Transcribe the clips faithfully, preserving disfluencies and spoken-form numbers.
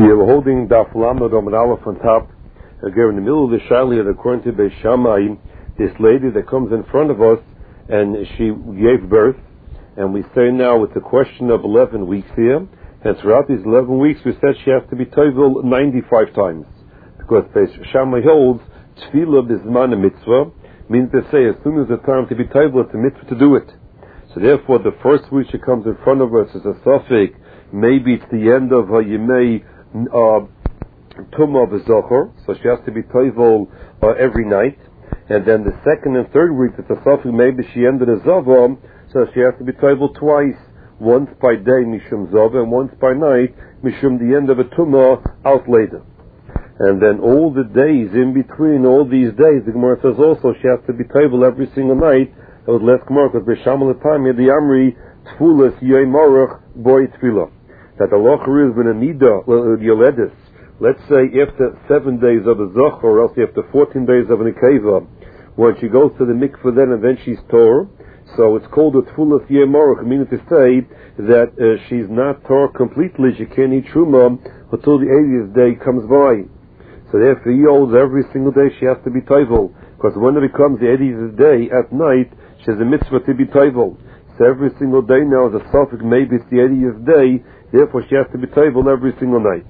Yeah, we're holding Daf Lamed Amud Aleph on top. Again, in the middle of the Shalia, according to Beis Shammai, this lady that comes in front of us, and she gave birth, and we say now it's a question of eleven weeks here, and throughout these eleven weeks we said she has to be tovel ninety-five times, because Beis Shammai holds Tefillah Bizman Mitzvah, means to say as soon as the time to be tovel, it's a mitzvah to do it. So therefore, the first week she comes in front of us is a suffix. Maybe it's the end of her Yemei Uh, Tumah v'Zochor, so she has to be tovel uh, every night. And then the second and third week, it's a suffix, maybe she ended a Zava, so she has to be tovel twice, once by day Mishum Zava, and once by night Mishum the end of a Tumah out later. And then all the days in between, all these days, the Gemara says also she has to be tovel every single night. That was less Gemara, because B'Shamal L'Tami, the Amri, Tfulas Yom Aruch Boy Tefillah. That the locher is when a nida, yoledis, let's say after seven days of a zoch, or else after fourteen days of an ikeva, when she goes to the mikveh then and then she's tor, so it's called a tfulas yemorach, meaning to say that uh, she's not tor completely, she can't eat truma until the eightieth day comes by. So therefore he holds every single day she has to be tovel, because when it becomes the eightieth day at night, she has a mitzvah to be tovel. So every single day now is a suffix, maybe it's the eightieth day, therefore she has to be tovel every single night.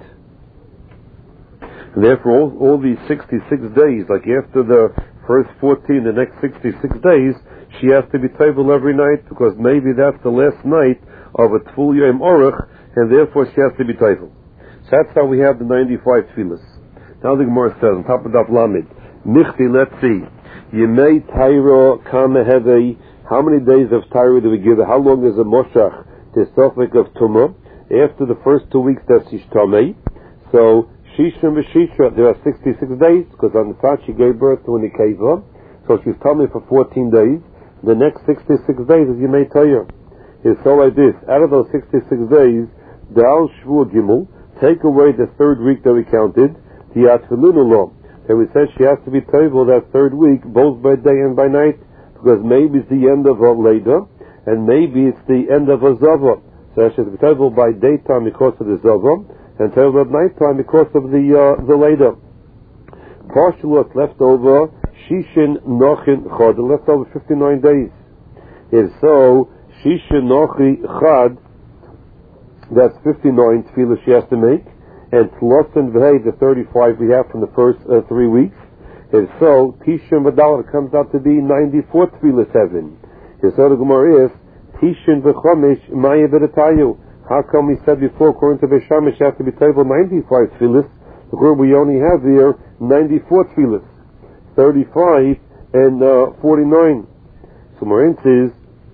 And therefore all, all these sixty-six days, like after the first fourteen, the next sixty-six days, she has to be tovel every night, because maybe that's the last night of a Tful Yom Aruch, and therefore she has to be tovel. So that's how we have the ninety-five tefillas. Now the Gemara says, on top of Daf Lamed, Michti, let's see, Yemei Taira Kama Hevei, how many days of Taira do we give her? How long is a Moshach, the suffix of Tumah? After the first two weeks, that's Ishtamei. So, Shisha and Shisha, there are sixty-six days, because on the side she gave birth to an Ikeva, so she's Tamei for fourteen days. The next sixty-six days is Yemei Taira. It's so like this, out of those sixty-six days, the Al Shvur Gimel, take away the third week that we counted, the Atfilun law, that we said she has to be tovel that third week, both by day and by night, because maybe it's the end of a Leda, and maybe it's the end of a Zava. So she has to be tovel by daytime because of the Zava, and tovel at nighttime because of the uh, the Leda. Partial what's left over, Shishin Nochin Chad, left over fifty-nine days. If so, Shishin Nochi Chad, that's fifty-nine tefillah she has to make, and Tlotzen V'hei, the thirty-five we have from the first uh, three weeks. If so, Tishin V'dal comes out to be ninety-four tefillah seven. If so, the Gemara is Tishin V'chomish Maya V'datayu. How come we said before, according to Beis Shammai, she has to be tovel ninety-five tefillahs? The Gemara we only have here ninety-four tefillahs, thirty-five and uh, forty-nine. So Marin says,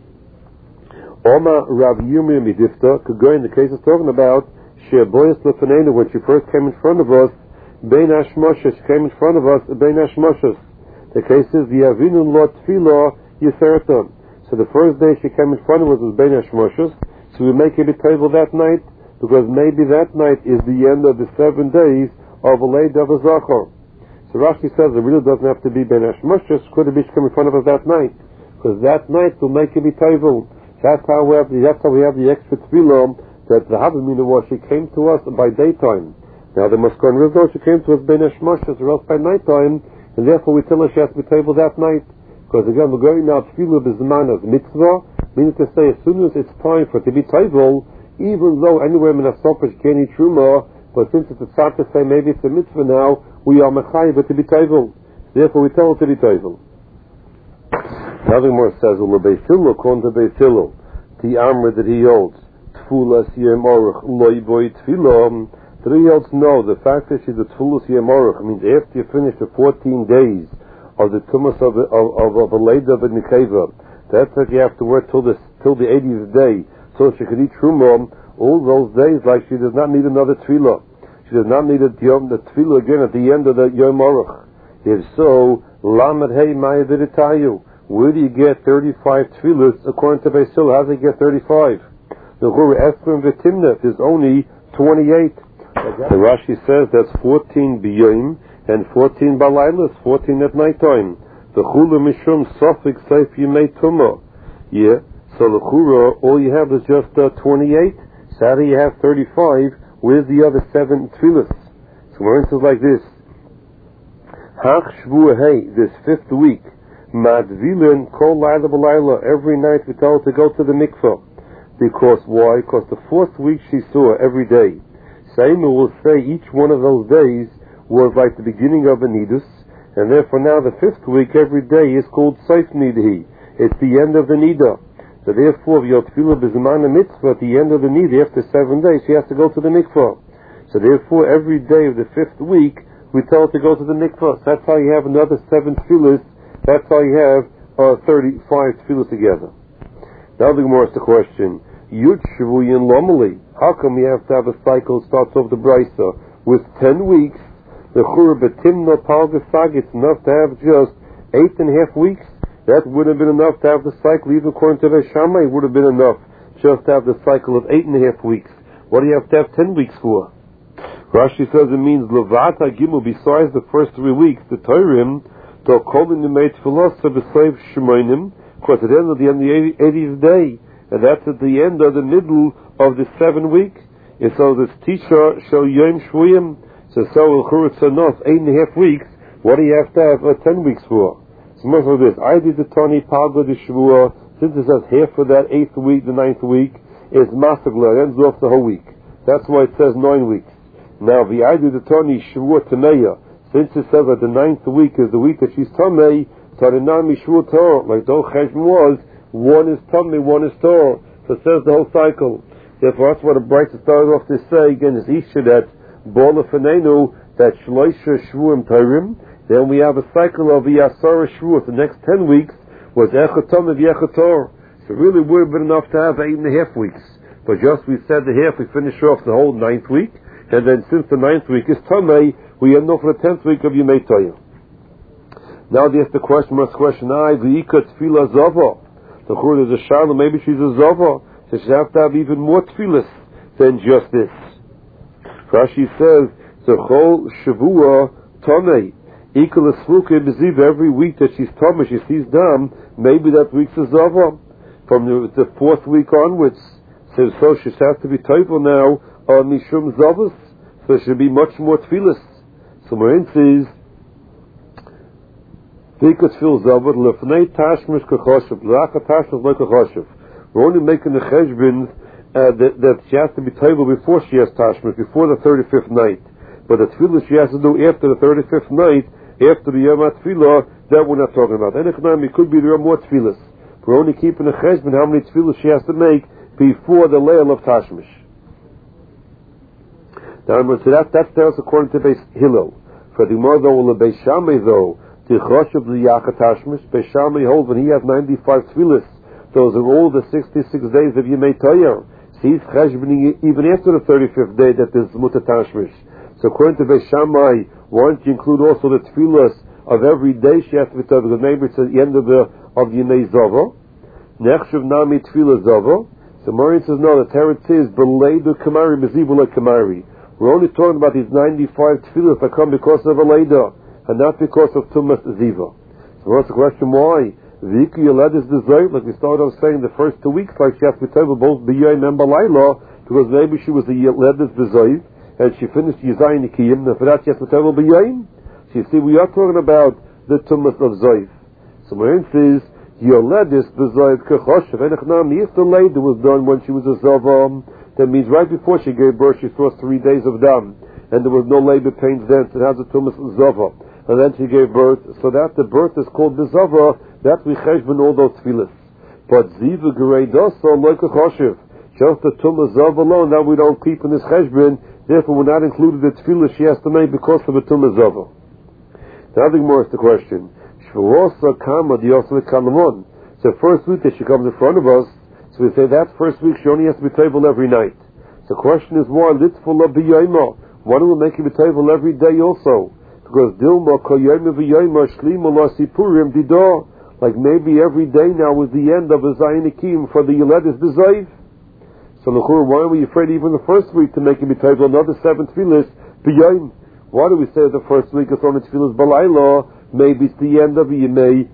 Oma Rav Yirmiyah Midifta could go in the case of talking about She'boyas Lefanenu, when she first came in front of us. Bein Hashmoshes, she came in front of us, Bein Hashmoshes. The case is, Yavinu Lo Tfilah Yiserta. So the first day she came in front of us was Bein Hashmoshes, so we make it a table that night, because maybe that night is the end of the seven days of a Leid of a Zachor. So Rashi says it really doesn't have to be Bein Hashmoshes, could it be she came in front of us that night, because that night will make it a table. That's how we have the, that's how we have the extra Tfilah, that the Havamina was, she came to us by daytime. Now the Maskon Rizal, she came to us Bein Hashmoshes, or else by nighttime, and therefore we tell her she has to be tovel that night. Because again, we're going now Tefillah B'Zman as mitzvah, meaning to say as soon as it's time for it to be tovel, even though anywhere in Asopah she can't eat truma, but since it's a tzad to say maybe it's a mitzvah now, we are mechayiv to be tovel. Therefore we tell her to be tovel. Now the Gemara says, "Ula Beis Hillel, according to Beis Hillel, the armor that he holds, Tfulas Yom Aruch Loi Boy Tefillah." Three holds no. The fact that she's a Tfulas Yom Aruch means after you finish the fourteen days of the tumas of a, of, of a Leda of a Nikeva, that's like you have to work till the till the eightieth day, so she can eat truma all those days. Like she does not need another tefillah. She does not need a yom the tefillah again at the end of the Yom Aruch. If so, Lamed Hey Maya Viditayu. Where do you get thirty-five tefillahs according to Beis Hillel? How do you get thirty-five? The Chur Esrim V'Timnef is only twenty-eight. The Rashi says that's fourteen b'yom and fourteen balaylas, fourteen at night time. The chula mishum suffix seif yimei tumah. Yeah, so the chura, all you have is just uh, twenty-eight. So how do you have thirty-five Where's the other seven tefillas? So Gemara says like this: Hach Shvua Hey, this fifth week, Madvilin Kol Laila B'Laila. Every night we tell her to go to the mikveh. Because why? Because the fourth week she saw every day. Saima will say each one of those days was like the beginning of a nidus, and therefore now the fifth week every day is called Seif Nidhi. It's the end of the nida. So therefore, your tefillah b'zman mitzvah at the end of the nida, after seven days, she has to go to the mikvah. So therefore, every day of the fifth week, we tell her to go to the mikvah. So that's how you have another seven tefillahs. That's how you have uh, thirty-five tefillahs together. Now the Gemara asks the question: Yud Shavuyin Lomali. How come we have to have a cycle starts off the brisa with ten weeks? The Chura Betimna Palgasag. It's enough to have just eight and a half weeks. That would have been enough to have the cycle, even according to the Shammai, would have been enough just to have the cycle of eight and a half weeks. What do you have to have ten weeks for? Rashi says it means Levata Gimel, besides the first three weeks, the Torah, to Kolin the Meit Philosopher, B'Seiv Shemoinim, because at the end of the end of the eightieth day, and that's at the end of the middle of the seven week. And so this Tisha Shel Yom Shvuyim, so so L'Churut Sanoth, eight and a half weeks. What do you have to have uh, ten weeks for? So much of this. I did the Tani Palga de Shvua, since it says half of that eighth week, the ninth week, is Masagla, it ends off the whole week. That's why it says nine weeks. Now, the I did the Tani Shvua Tameya, since it says that the ninth week is the week that she's Tamei, Tarinami Shvua Torah, like the whole Cheshbon was, one is Tamei, one is Torah. So it says the whole cycle. Therefore, that's what the Brisa started off to say, again, is Isha that Bola Fanenu, that Shloisha Shvuim Tairim. Then we have a cycle of Yasara Shvuot. The next ten weeks was Echatom of Yechator. So it really would have been enough to have eight and a half weeks. But just we said the half, we finish off the whole ninth week. And then since the ninth week is Tomei, we end off for the tenth week of Yemei Toya. Now there's the question, must question I, V'ika Tfila Zava. The Chur is a Sharla, maybe she's a Zava. So she have to have even more Tfilas than just this. Rashi says, Zechol Shavua Tomei. Equal every week that she's Thomas, she sees Dam, maybe that week's a Zava. From the, the fourth week onwards. So, so she has to be Taival now on Mishum Zavas. So it should be much more Tfilas. So Marin says, Vika Tfil Zavat, Lefnei Tashmish Kachoshev, Lacha Tashmish like Kachoshev. We're only making the Cheshbin uh, that, that she has to be Taival before she has Tashmish, before the thirty-fifth night. But the Tfilah she has to do after the thirty-fifth night, after the Yom HaTfilah, that we're not talking about. Enechnami could be there are more Tfilas. We're only keeping a cheshbon how many Tfilas she has to make before the Leil of Tashmish. Now, so that, that's there according to Beis Hillel. For the Gemara though, the Beis Shammai though, the Choshev the Yacha Tashmish, Beis Shammai holds when he has ninety-five Tfilas. Those are all the sixty-six days of Yemei Toyer. So he's cheshboning even after the thirty-fifth day that there's Muta Tashmish. So according to Beis Shammai, why don't you include also the tefillas of every day she has to be told, because maybe it's at the end of the of Yemei Zava. Nechshav Nami Tefillah Zava. So Marian says, no, the Teretz says, Beleidu Kamari, Bezibula Kamari. We're only talking about these ninety-five tefillas that come because of a Leida, and not because of Tumas Ziva. So what's the question, why? Viki Yoled is deserved, like we started off saying the first two weeks, like she has to be told both B'yayim and Balayla, because maybe she was the Yoled is deserved, and she finished Yizayin Nikiyim, and for that she has to tell B'yayim. So you see, we are talking about the Tumas of Zoif. So Marian says, Yoledis b'Zoif kechoshev, and Echnam, if the Leida was done when she was a Zavam, that means right before she gave birth, she saw three days of dam, and there was no labor pains then, so it has a Tumas Zava. And then she gave birth, so that the birth is called the Zava, that we cheshbon all those tefillas. But Ziva Gerei Dosa, like a Choshev, just the Tumas Zava alone, that we don't keep in this cheshbon, therefore we're not included the tefillah she has to make because of the Tumas Zava. Now the Gemara is the question. Shvuosa Kama Diosle Kalamon. So first week that she comes in front of us, so we say that first week she only has to be table every night. So the question is why Litzfula B'Yayma? Why don't we make her be table every day also? Because Dilma Koyayma V'Yayma Shlima La Sipurim Didah. Like maybe every day now is the end of a Zayin Akim for the Yoledis B'Zayv. So L'chur, why are we afraid even the first week to make him be table another seven tefillas B'Yayim? Why do we say the first week is only tefillas Balayla? Maybe it's the end of Yemei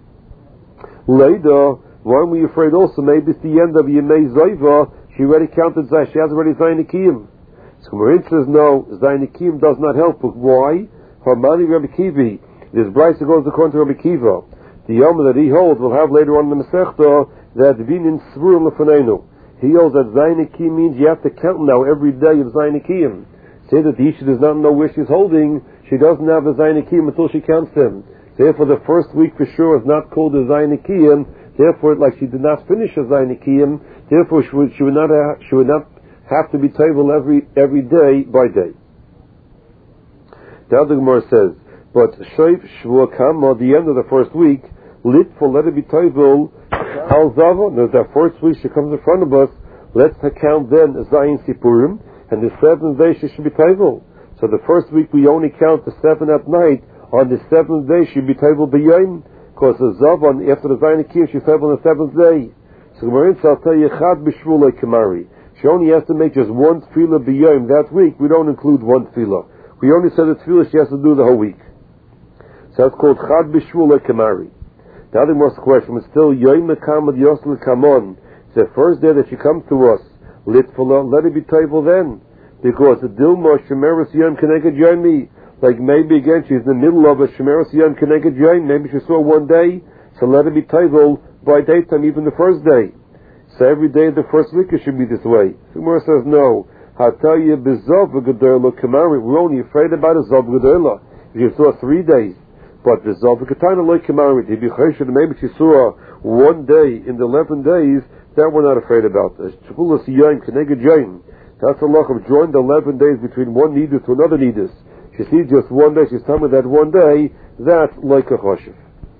Leida. Why are we afraid also? Maybe it's the end of Yemei Zayva. She already counted Zay. She has already Zayin Akiyim. So Marin says no, Zainikim does not help. Why? Harmani Rabbi Kivi. This Bryce goes according to Rabbi Kiva. The Yom that he holds will have later on in the Masechta that Vinin Svurim Lefanenu. He holds that Zainikim means you have to count now every day of Zainikim. Say that the Isha does not know where she's holding, she doesn't have a Zainikim until she counts them. Therefore the first week for sure is not called a Zainikim. Therefore, like she did not finish a Zainikim, therefore she would, she would not have, she would not have to be table every every day by day. The other Gemara says, but Shoif Shvua Kama, the end of the first week, lit for let it be table Al Zava. Now that first week she comes in front of us, let's count then Zayin Sipurim, and the seventh day she should be table. So the first week we only count the seven at night. On the seventh day she should be table b'yom, because the Zavan after the Zayin Akim she's table on the seventh day. So Gemara I'll tell you Chad B'Shvulei Kamari. She only has to make just one tefillah b'yom that week. We don't include one tefillah. We only said the tefillah she has to do the whole week. So that's called Chad B'Shvulei Kamari. The other most question was still Yom Mekamad Yosel Kamon. It's the first day that she comes to us. Litfula, let it be table then. Because the Dilma Shemeres Yom Keneged Yomi. Like maybe again she's in the middle of a Shemeres Yom Keneged Yom. Maybe she saw one day. So let it be table by daytime, even the first day. So every day the first week it should be this way. The Gemara says no. I'll tell you, B'Zav V'Gedorla Kamari. We're only afraid about a Zav V'Gedorla. If you saw three days. But the Zav V'Katana Loi Kamari. If you maybe she saw one day in the eleven days, that we're not afraid about. That's a luck of joining the eleven days between one nidus to another nidus. She sees just one day, she's telling me that one day, that's like a choshev.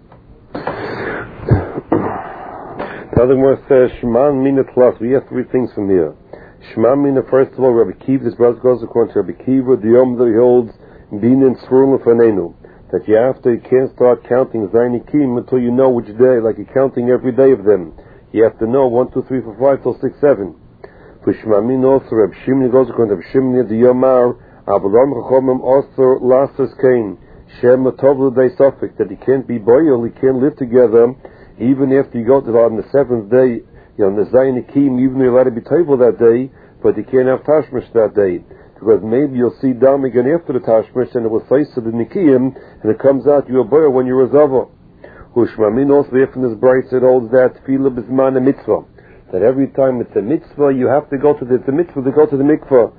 The other one says, Shman Mina Tlas. We have three things from here. Shman Mina, first of all, Rabbi Kiva, this brother goes according to Rabbi Kiva, the Yom that he holds, Binin Svurim Lefanenu. That you have to, you can't start counting Zainikim until you know which day, like you're counting every day of them. You have to know one, two, three, four, five, till six, seven. For Shmamin also, Reb Shimni goes according to Reb Shimni the Yomar, Abalam Chachomim also Lasers Kain, Shem Matovlu Day Suffolk, that he can't be boil, he can't live together, even after you go to on the seventh day, you're on the Zayin Akim, even though you're allowed to be table that day, but you can't have Tashmish that day. Because maybe you'll see Dam again after the Tashmish, and it will face to the Nikim, and it comes out you're a boil when you're a Zava. Ushmamin also from this bright said holds that tefillah bisman a mitzvah. That every time it's a mitzvah, you have to go to the, the mitzvah to go to the mikvah.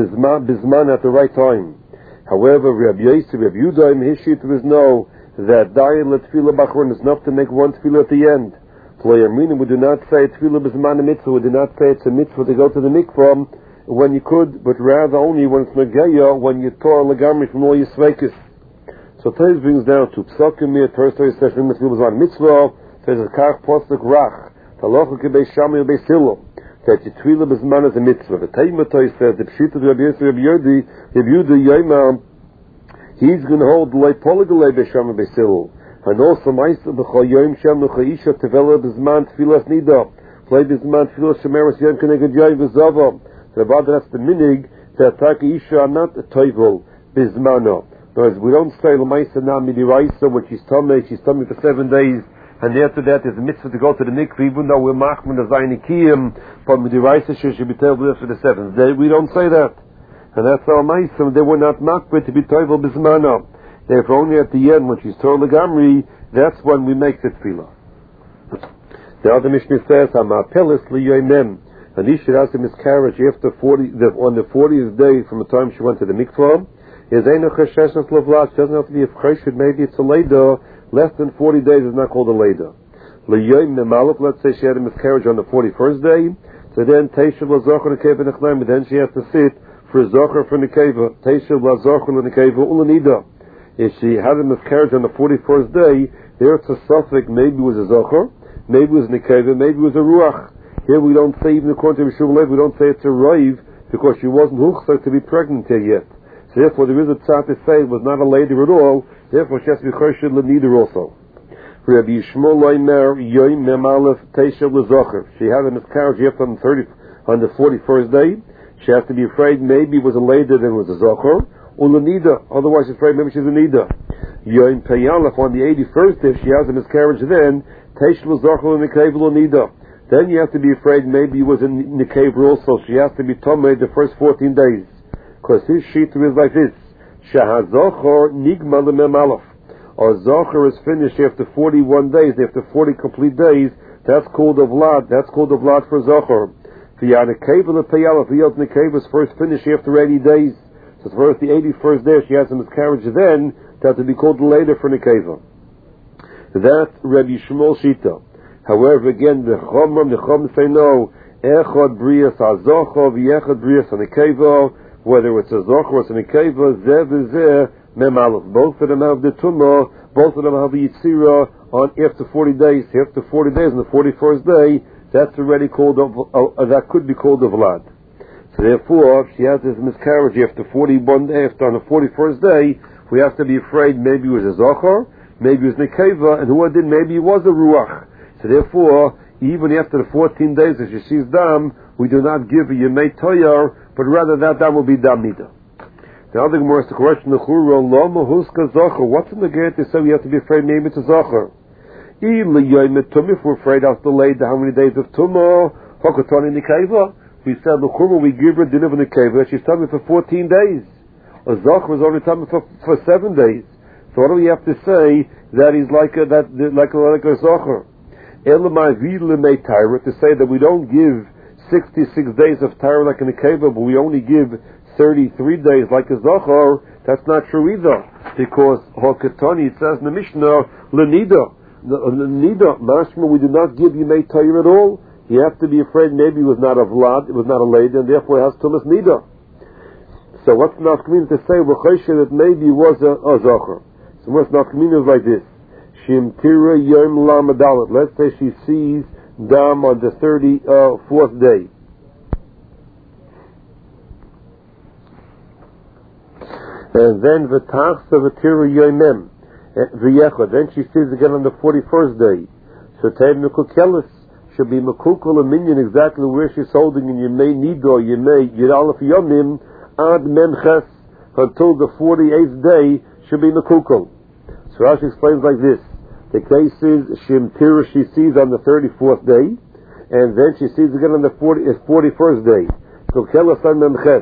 Bisman at the right time. However, Rabbi Yosef, Rabbi Yudaim, his sheet was no, that dayan let tefillah bachron is enough to make one tefillah at the end. Meaning we do not say tefillah bisman a mitzvah, we do not say it's a mitzvah to go to the mikvah when you could, but rather only when it's Nagaya, when you tore legamri from all your svekis. So Taiz brings down to Psakim here, first Taiz says, when Mitzvah was on Mitzvah, says, Kach Postuk Rach, Talochu Kebei Shami Ubei Silo, that you Tefillah B'Zman as a Mitzvah. The Taima Taiz says, the Pshita of Rabbi Yosef, Rabbi Yodi, Rabbi Yodi Yoma, he's going to hold Lei Poligalei Bei Shami Ubei Silo. And also, Maisa B'Chol Yom Shem Nucha Isha Tevela B'Zman Tefillas Nida, Play B'Zman Tefillas Shemeres Yom Keneged Yoy V'Zava. The Vada, that's the minig, that Taki Isha are not a Toivel B'Zmano. Whereas we don't say L'maisa na midiraisa when she's tummy, she's tummy for seven days, and after that there's a mitzvah to go to the mikveh, even though we're machman of Zainikim, but midiraisa she should be toivel after the seventh day. We don't say that, and that's our ma'isa. They were not machman to be toivel bismana. Therefore, only at the end when she's told legamri, that's when we make the tefillah. The other Mishnah says, "Hamapelis liyoimem." And Isha has a miscarriage after forty, the, on the fortieth day from the time she went to the mikveh. Is Eino Chesheshes Lavlas, doesn't have to be a Cheshed, maybe it's a Leda, less than forty days is not called a Leda. L'yoyim Nemaluk, let's say she had a miscarriage on the forty-first day, so then Teishav Lazocher Nekeva Nechnaim, but then she has to sit for a Zocher for Nekeva, Teishav Lazocher Nekeva Ulanida. If she had a miscarriage on the forty-first day, there it's a suffix, maybe it was a Zocher, maybe it was Nekeva, maybe it was a Ruach. Here we don't say, even according to Rishon Lev, we don't say it's a Raiv, because she wasn't Huchsa to be pregnant here yet. Therefore, there is a tzad to say it was not a lady at all. Therefore, she has to be choshed l'neder also. Rabbi Yishmael Leimer Yoim Mem Aleph Teisha L'Zocher. She had a miscarriage after on the thirty, on the forty-first day. She has to be afraid maybe it was a lady than it was a zocher or l'neder. Otherwise, she's afraid maybe she's a neder. Yoim Pei Aleph on the eighty-first day. If she has a miscarriage, then Teisha L'Zocher l'Nekeva l'neder. Then you have to be afraid maybe it was a Nekeva also. She has to be tomei the first fourteen days. Because his shita is like this. Shehazochor nigma lememalaf. A zocher is finished after forty-one days, after forty complete days. That's called a vlad. That's called a vlad for zocher. The nekeva lepeyal, if the nekeva is first finished after eighty days. So first the eighty-first day she has a miscarriage. Then that would be called later for nekeva. That's Rabbi Shmuel shita. However, again the chomrim, the chomrim say no. Echad brias hazocher, v'echad brias hanekeva. Whether it's a zocher or it's a nekeva, zev zeh. Both of them have the tumah, both of them have the yitzira on after forty days. After forty days, on the forty-first day, that's already called a, uh, that could be called a vlad. So therefore, if she has this miscarriage after forty-one days, after on the forty-first day, we have to be afraid maybe it was a zocher, maybe it was nekeva, and who did maybe it was a ruach. So therefore, even after the fourteen days that she sees dam, we do not give a yemei toyar, but rather that dam will be dam nida. Now the Gemara asks the question, what's in the gate to say we have to be afraid maybe it's a zocher? If we're afraid of delayed how many days of tumah, we said we give her dinner of the nekeva, she's tummy for fourteen days. A zocher is only tummy for, for seven days. So what do we have to say that he's like a that like a like a zocher? To say that we don't give sixty-six days of tyre like a nekeva, but we only give thirty-three days like a zocher, that's not true either. Because Hokatani, it says in the Mishnah, Lenida. Lenida, Mashma, we do not give Yemei Tayr at all. You have to be afraid maybe it was not a Vlad, it was not a lady, and therefore it has Tumas Nida. So what's Nafkamina to say, V'choshe, that maybe it was a, a zocher? So what's Nafkamina is like this. Shim Tira Yom Lamadalit. Let's say she sees Dam on the thirty-fourth day. And then v'tachsa v'tira yoimem v'yechad. Then she sees again on the forty-first day. So teim mekukelis should be mekukul a minion exactly where she's holding in Yemei Nido, Yemei Yiralef Yomim ad Memches until the forty-eighth day should be mekukul. So Rashi explains like this: the case is Shim Tira she sees on the thirty-fourth day, and then she sees again on the forty-first day. Kukelis on Memches.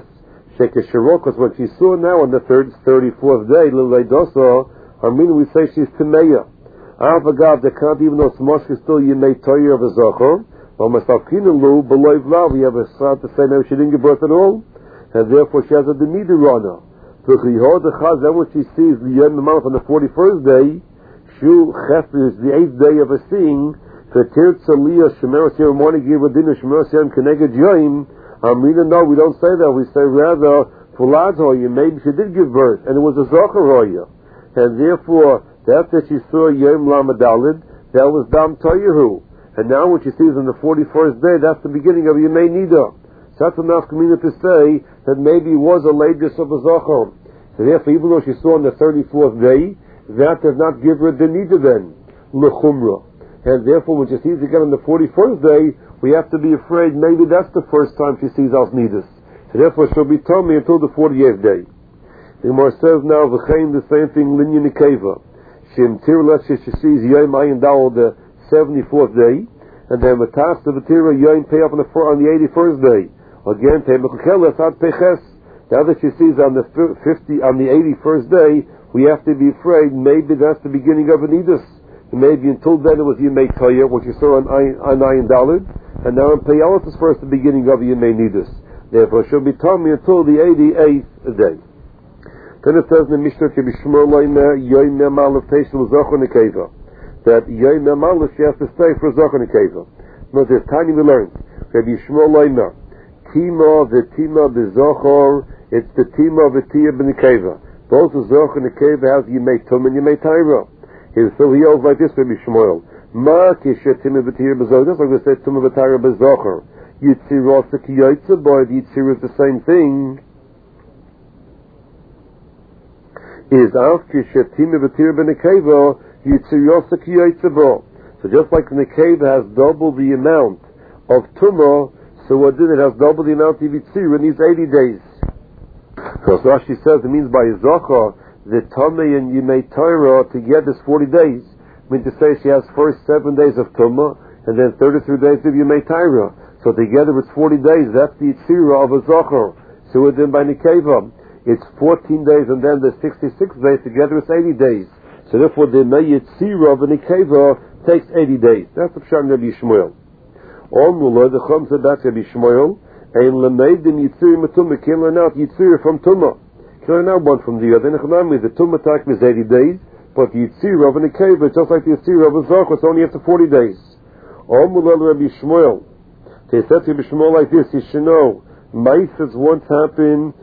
Because what she saw now on the third, thirty-fourth day, Lileidosa, I mean, we say she's Timeya. Avagav, they can't even know Smosh is still Yemei Toyer of a Zocher. But Masafkinalu, below Vlav, we have a son to say maybe she didn't give birth at all, and therefore she has a Demida Rana. So then when she sees the Yom Mouth on the forty-first day, Shu Chefri is the eighth day of a seeing, for Tirtza Liya, Shemeros Yom Morning, give a dinner, Shemeros Yom Keneged Yoim. Amrina, no, we don't say that. We say rather, Fulad Hoya, maybe she did give birth, and it was a Zocher Hoya. And therefore, that that she saw Yom Lamadalid, that was Dam Toyehu. And now when she sees on the forty-first day, that's the beginning of Yemei Nida. So that's enough community to say that maybe it was a latest of a Zocher. So therefore, even though she saw on the thirty-fourth day, that does not give her the Nida then, L'chumra. And therefore, when she sees again on the forty-first day, we have to be afraid maybe that's the first time she sees Al Nidus. So therefore she'll be tummy until the forty-eighth day. The Gemara says now, V'chein, the same thing, Linya Nekeva. Shim Tir, let's say she sees Yom Ayin Dal the seventy-fourth day, and then V'tas the V'tira Yom Pei up on the, on the eighty-first day. Again, Pei Mechukeles Ad Peches. Now that she sees on the fifty, on the eighty-first day, we have to be afraid maybe that's the beginning of an Nidus. Maybe until then it was Yemei Toyer, what you saw on Ayin Dalid. And now in Peyalos is first the beginning of Yemei Nidus. Therefore, she'll be tummy until the eighty-eighth day. Then it says in the Mishnah, that Yom Malach she has to stay for Zocher Nekeva. But there's tiny we learned. Rabbi Shmuel Loimer, Tima v'Tima b'Zocher, it's the Tima v'Tia b'Nekeva. Both the Zocher Nekeva has Yemei Tum and Yemei Taira. So he holds like this, Rabbi Shmuel. Ma kishet Tima v'Tia b'Zocher, just like we said Tima v'Taira b'Zocher. Yitzirah v'Kiyotza, boy, the Yitzirah is the same thing. Is Av kishet Tima v'Tia b'Nekeva, Yitzirah v'Kiyotza bo. So just like the Nekeva has double the amount of Tumah, so what did it has double the amount of Yitzirah in these eighty days. So Rashi says it means by Zocher, the Tumah and Yemei Torah together is forty days. I mean to say she has first seven days of Tumah and then thirty-three days of Yemei Torah. So together it's forty days. That's the Yitzirah of a Zocher. Isur Din by Nekeva, it's fourteen days, and then the sixty-six days together it's eighty days. So therefore the Mei Yitzira of Nekeva takes eighty days. That's the Pshat Rabbi Shmuel. All Mula, the Chum said that's Rabbi Shmuel, and Lemeidim Yitzira Matumah, can learn out Yitzira from Tumah. Can learn out one from the other. The Tumah time is eighty days, but the Yitzira of Nekeva, just like the Yitzira of a Zoch, it's only after forty days. All Mula Rabbi Shmuel, they said to Rabbi Shmuel like this, you should know, Maisas once happened,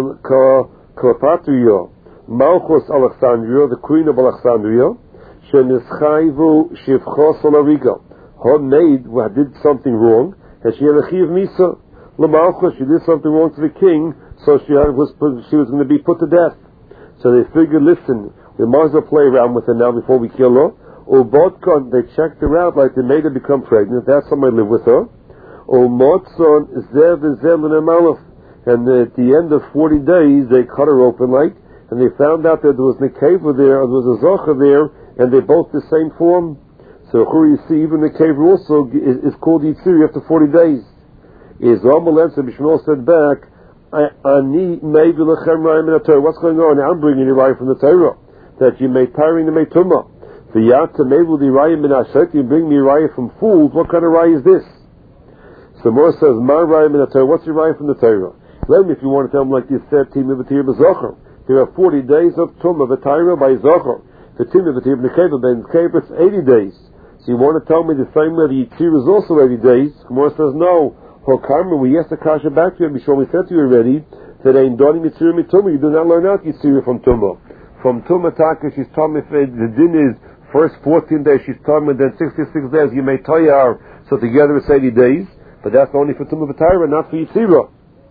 Cleopatra, Malchus Alexandria, the queen of Alexandria, Shenischaivu Shivchos Olariga. Her maid did something wrong, and she had a chiv misa. LaMalchus, she did something wrong to the king, so she had, was she was going to be put to death. So they figured, listen, we might as well play around with her now before we kill her. Ubodkon, they checked her out like they made her become pregnant. That's somebody live with her. Umotzon Zev Zev Malach. And at the end of forty days, they cut her open like, and they found out that there was Nekeva there, there was a Zocha there, and they're both the same form. So here you see, even the Nekeva also is, is called Yitziri after forty days. Is Amalem, so Bishmael said back, Ani maybe lechem rayim in the Torah. What's going on? I'm bringing you right from the Torah, that you may tiring the Meituma. The Yata maybe the rayim in Ashet, you bring me rayim from fools. What kind of rayim is this? So Mor says, my rayim in the Torah. What's your rayim from the Torah? Let me, if you want to tell them like you said, Tim V'Tir B'Zocher. There are forty days of Tumah V'Tayra by Zocher. The Tim V'Tir B'Nekeva, Ben Nekeva, it's eighty days. So you want to tell me the same way the Yitzir is also eighty days? Gemara says, no. Hokarma, we asked the Kasha back to you, before we said to you already, that ain't Doni Yitzir Mitumah, you do not learn out Yitzir from Tumah. From Tumah Taka, she's telling me if the din is first fourteen days, she's telling me then sixty-six days, you may Tayar, so together it's eighty days, but that's only for Tumah V'Tayra, not for Yitzirah.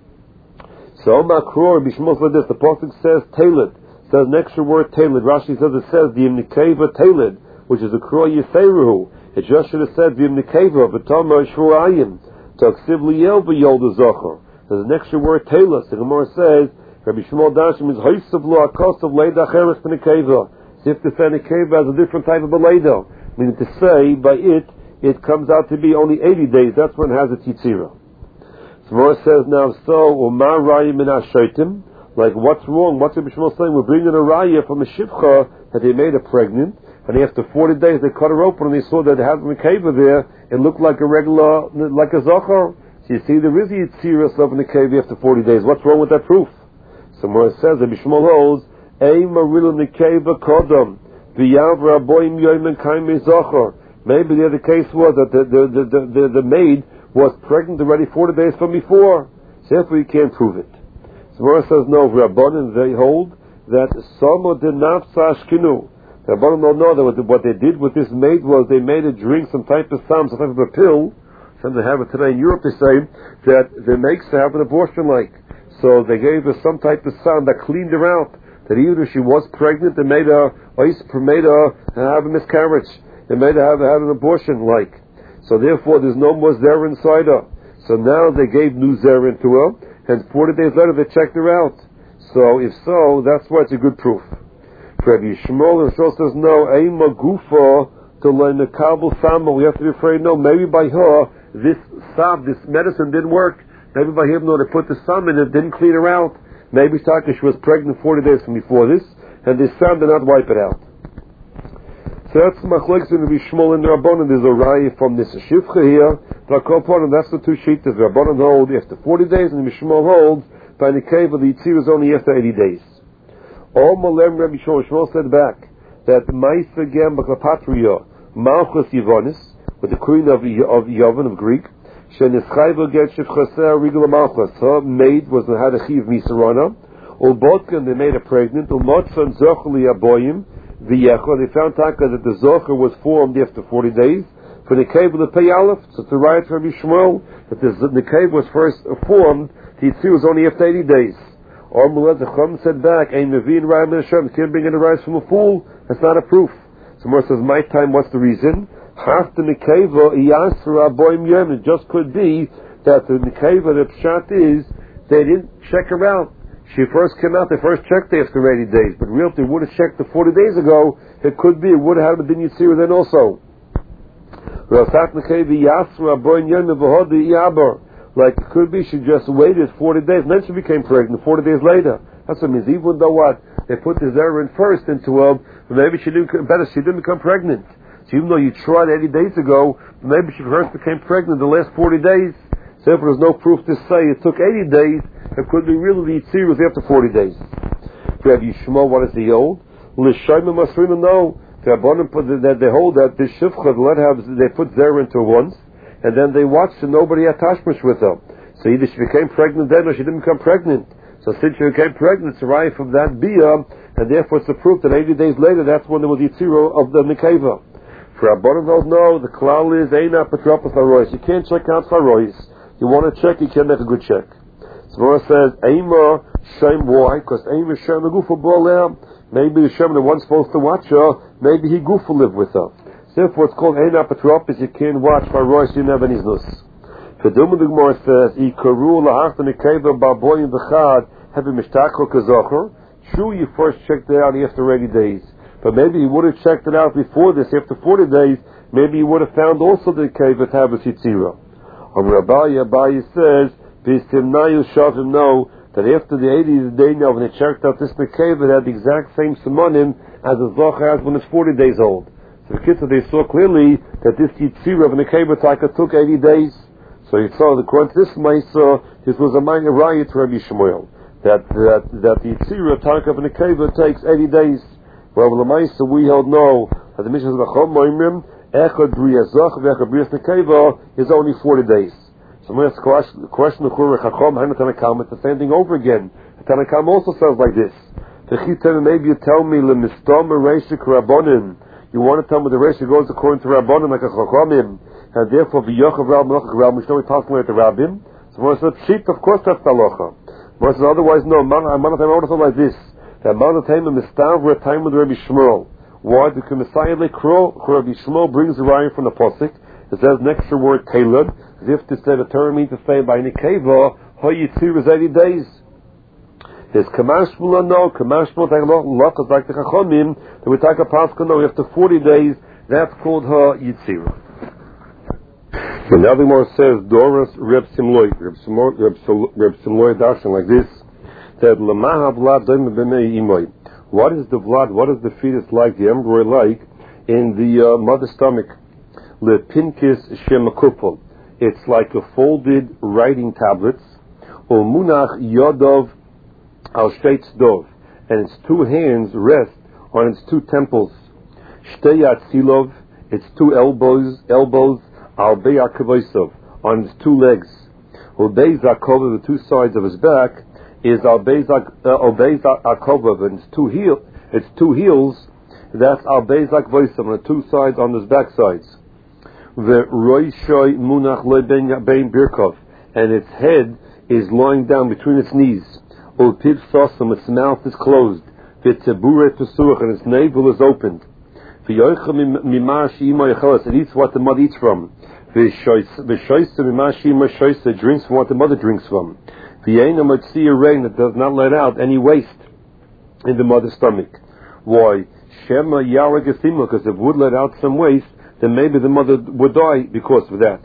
So Makror Bishmos like this. The pasuk says Talid. Says an extra word Talid. Rashi says it says the Nekeva Talid, which is a Kror Yiseiruhu. It just should have said the Nekeva V'Tama Shurayim Taksiv Liel B'Yol Zocher. There's an extra word Talid. The Gemara says Rabbi Shmuel Dashim is Hoysav Lo Akosav Leida Cheres B'Nekeva. So if the Nekeva has a different type of a Leida, meaning to say by it it comes out to be only eighty days. That's when it has its Yitzira. Gemara says now, so Umar Raya Min Ashaitim, like what's wrong? What's the Bishmal saying? We're bringing a Raya from a Shivcha that they made her pregnant, and after forty days they cut her open and they saw that it had a Nekeva there. It looked like a regular, like a Zochar. So you see, there is a Yitzirah of a Nekeva after forty days. What's wrong with that proof? So Gemara says that Bishmal holds Ei Marila Nekeva Kodam V'Yav Raboim Yoymen Kaimei Zochar. Maybe the other case was that the the the the, the, the maid was pregnant already forty days from before. So therefore you can't prove it. So Mora says no, Rabbanan, they hold that Samo did not Sashkinu. The Rabbanan don't know that what they did with this maid was they made her drink some type of sam, some type of a pill. Some they have it today in Europe, they say, that they makes her have an abortion like. So they gave her some type of sam that cleaned her out. That even if she was pregnant, they made her, made her have a miscarriage. They made her have, have an abortion like. So therefore, there's no more zera inside her. So now they gave new zera into her, and forty days later they checked her out. So if so, that's why it's a good proof. Rabbi Shmuel himself says no. Eima gufa to learn the kabel sama. We have to be afraid. No, maybe by her this sab, this medicine didn't work. Maybe by him, no, they put the sam in it, didn't clean her out. Maybe Taka she was pregnant forty days from before this, and this sam did not wipe it out. So that's Machlekes in Rabbi Shmuel and the Rabbanan. There's a raya from this Shivcha here. But that's the two sheets. The Rabbanan hold after forty days, and Rabbi Shmuel holds by Nekeva the Yitzir is only after eighty days. All Malem Rabbi Shmuel, Shmuel said back that Maisa Gem B'Klepatria Malchus Yavonis, with the queen of of Yavon of Greek, Shenischaiva Get Shivchaseh Rigla Malchus. Her maid was had a chiv misarana. Ulbotkan they made her pregnant. Ulmotzan Zochli Aboyim. The Yecha, they found Taka that the Zocher was formed after forty days. For the Nekeva the Pei Aleph, so to write for Rabbi Shmuel that the Nekeva was first formed, the Yitzir was only after eighty days. Or Mulad Zecham said back, Ein Mevin Rayim Hashem, can't bring in a rice from a fool, that's not a proof. So Mor says, my time, what's the reason? Half the Nekeva, Iyasra Boim Yom, it just could be that the Nekeva, the Pshat is, they didn't check her out. She first came out, they first checked after eighty days, but real, if they would have checked the forty days ago, it could be, it would have been Yitzir then also. Like it could be she just waited forty days and then she became pregnant forty days later. That's what it means. Even though what they put the zera in first into her, but maybe she didn't better she didn't become pregnant. So even though you tried eighty days ago, maybe she first became pregnant the last forty days. So if there's no proof to say it took eighty days, it could be really the Yitzir was after forty days. If you have Yishmael, what is the old? L'shayim masrina no. The Rabbanim put that they hold that this shivcha let have they put zera into once, and then they watched and nobody had tashmish with her. So either she became pregnant then or she didn't become pregnant. So since she became pregnant, it's arrived from that bia, and therefore it's a proof that eighty days later that's when there was Yitzira of the Nekeva. For Rabbanim held no, the klal is eina patropos harois. You can't check out harois. You want to check, you can't make a good check. So Mora says, Eima Shem, why? Because Eima Shem the Gufa Boleh. Maybe the Shem, the one supposed to watch her, maybe he Gufa lived with her. Therefore it's called Eina patropos. You can't watch harois, you never need nus. Keduma the Gemara says, Ikaru lahachta nekeva baboyim v'chad hevi mishtachol kazocher. True, you first checked it out after eighty days. But maybe you would have checked it out before this, after forty days, maybe you would have found also the nekeva to have a Yitzira. On Rabbi Abaye says, V'istimnayu shavim know that after the eightieth day now, when they checked out this nekeva, it had the exact same simonim as the zocher has when it's forty days old. So the kids, they saw clearly that this Yitzira of nekeva taka took eighty days. So you saw, according to this Maisa, this was a minor riot to Rabbi Shmuel, that that that the Yitzira Tarka of Nekeva takes eighty days. Well, the Maisa we held no, that the Mishnah of Chacham Moimrim, Echad Briyazach, Echad Briyaz Nekeva is only forty days. So I'm going to ask the question of Chacham, Hainu Tanakam, it's the same thing over again. The Tanakam also says like this. Maybe you tell me, Lemistom Reishik Rabbonim, you want to tell me the Reishik goes according to Rabbonim like a Chachamim, and therefore v'yochav rab melachik rab mishno we pass like the rabbim. So when I said sheep, of course that's halacha. When I said otherwise, no. Man, I want to say like this: that man of time is mistav for a time with Rabbi Shmuel. Why? Because Messiah lekro Rabbi Shmuel brings the raya from the pasuk. It says next to the word Caleb, as if to say the Torah means to say by nekeva how Yitzir is eighty days. There's kamash shmula no kamash shmula take a lot of like the chachamim that we take a pasuk no after forty days. That's called her Yitzir. And now the Gemara says, Doris Reb Simloi, Reb Simloi darshan like this, that Lamaha Vlad Daim B'mei Imoi. What is the Vlad, what is the fetus like, the embryo like, in the uh, mother's stomach? Le Pinkis Shemakupol. It's like a folded writing tablets, or Munach Yodov Al Shteitz Dov, and its two hands rest on its two temples. Shteyat Silov, its two elbows, elbows, Al Be'akavoisov, on his two legs. Ubeizakova, the two sides of his back, is Al Be'akova, and its two heel, its two heels, that's Al Be'akavoisov, on the two sides on his back sides. The Roishoi Munach Le'bein Birkov, and its head is lying down between its knees. Ulpiv Sosam, its mouth is closed. V'tzebure Tesuach, and its navel is opened. It eats what the mother eats from. It drinks from what the mother drinks from. It does not let out any waste in the mother's stomach. Why? Because if it would let out some waste, then maybe the mother would die because of that.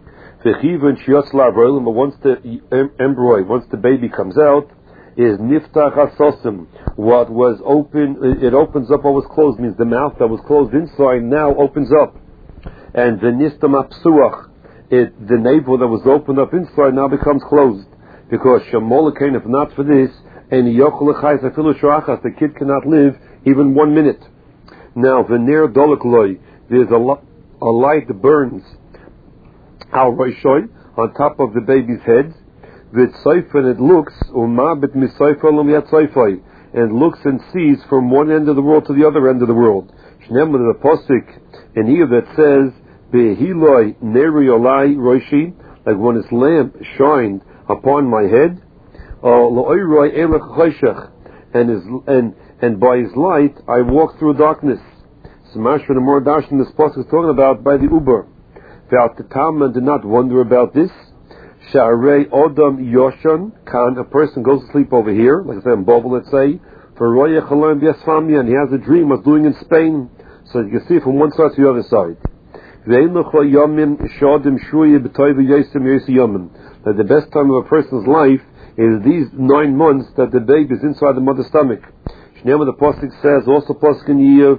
But once the embryo, once the baby comes out, is niftach hasosim. What was open, it opens up what was closed, means the mouth that was closed inside now opens up. And the nistam apsuach, it the navel that was opened up inside now becomes closed. Because shamolakain, if not for this, and the kid cannot live even one minute. Now, vener dolakloi, there's a, lo- a light that burns al roishoy, on top of the baby's head. And it looks, and looks and sees from one end of the world to the other end of the world. The pasuk in here that says, "Behiloi neriolai roishi," like when his lamp shined upon my head, and his and and by his light I walk through darkness. Smash for the more darshan this pasuk is talking about by the Uber. The Talmud did not wonder about this. Sha'arei Odom Yoshan Kan, a person goes to sleep over here, like I said in Bobo, let's say, for Roya Chalom Biasfamia, and he has a dream of doing in Spain, so you can see from one side to the other side. That the best time of a person's life is these nine months that the baby is inside the mother's stomach. The Pasuk says, also Pasuk in Yiv,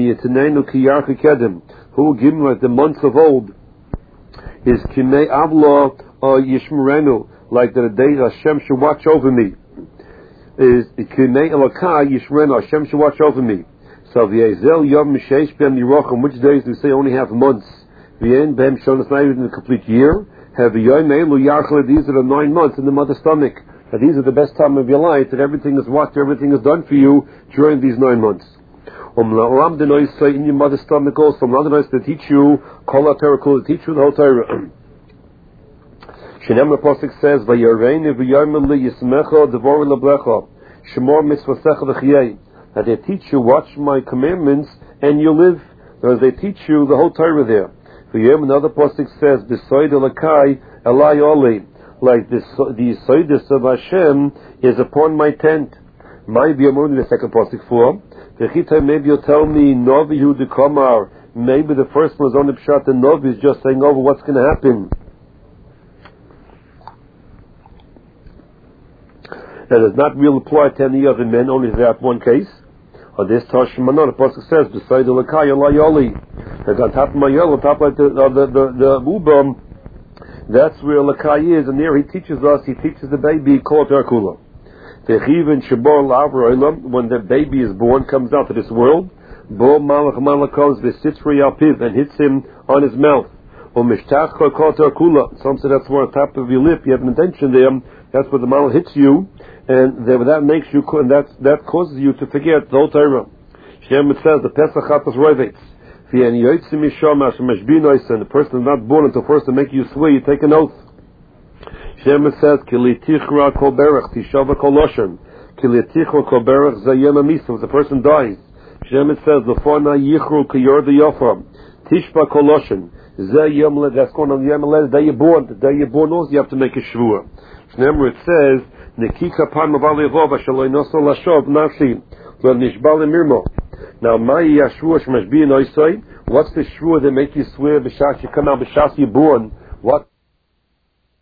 who will give him like the months of old is Kimei Avla Yishmerenu, like that the day Hashem should watch over me. Is Kimei Elokai Yishmerenu, Hashem should watch over me. So V'yezel Yom Mishesh Ben Yirochim, which days do we say only have months? V'yen Behem Shonas, not even the complete year. Have V'yoyim Elu Yarchel, these are the nine months in the mother's stomach. That these are the best time of your life, that everything is watched, everything is done for you during these nine months. Um la'olam denois say in your mother's stomach also. Um la'olam to teach you, kol ha'torah, to teach you the whole Torah. Shenem Pasuk says, "Vayareinu v'yarmel yismecha devor leblecha, shemor mitzvasecha v'chiyei." That they teach you, watch my commandments, and you live. As they teach you the whole Torah there. V'yem another Pasuk says, "B'soid elakai elai oli," like this, the soidus of Hashem is upon my tent. My v'yamur the second Pasuk for. Maybe you'll tell me Novi Hu de Komar. Maybe the first one was on the Pshat and Novi is just saying over what's going to happen. That does not really apply to any other men, only that one case. On this Tashmanah, the Pasuk says, beside the Lakaya La Yoli. That's on top of my yellow, on top of the the the, the, the Ubam. That's where Lakai is, and there he teaches us, he teaches the baby, called Terkula. When the baby is born, comes out to this world, Bo Malach Malach comes, Visitri Alpiv, and hits him on his mouth. Some say that's more on top of your lip, you have an intention there, that's where the Malach hits you, and that makes you, and that, that causes you to forget the whole Torah. Shem, it says, the Pesach Chatas Roivets, and the person is not born until first to make you swear, you take an oath. Shem says, "Kili tichra kol berach tishava kol loshen, kili tichra kol berach zayem amisa." If the person dies, Shem says, "Lefana yichru kiyor the yofa tishva kol loshen zayem le." That's going on the yom le. The day you're born, the day you're born, also you have to make a shvua. Remember, it says, "Nekika pan mavali avova shaloi noso lashov nafshi lo nishbal mirmo." Now, my yashvua shmashbi noisoi. What's the shvua that make you swear b'shas you come out b'shas you're born? What